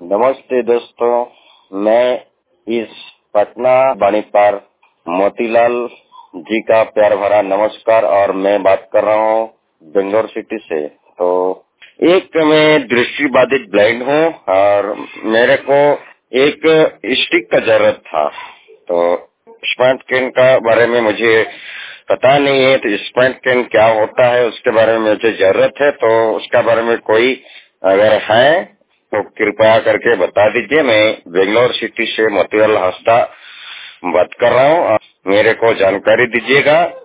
नमस्ते दोस्तों, मैं इस पटना बानीपार मोतीलाल जी का प्यार भरा नमस्कार। और मैं बात कर रहा हूँ बेंगलोर सिटी से। तो एक मैं दृष्टिबाधित ब्लाइंड हूँ और मेरे को एक स्टिक का जरूरत था। तो स्मार्ट कैन का बारे में मुझे पता नहीं है, तो स्मार्ट कैन क्या होता है उसके बारे में मुझे जरूरत है। तो उसका बारे में कोई अगर है तो कृपया करके बता दीजिए। मैं बेंगलोर सिटी से मोतीलाल हंसदा बात कर रहा हूँ। मेरे को जानकारी दीजिएगा।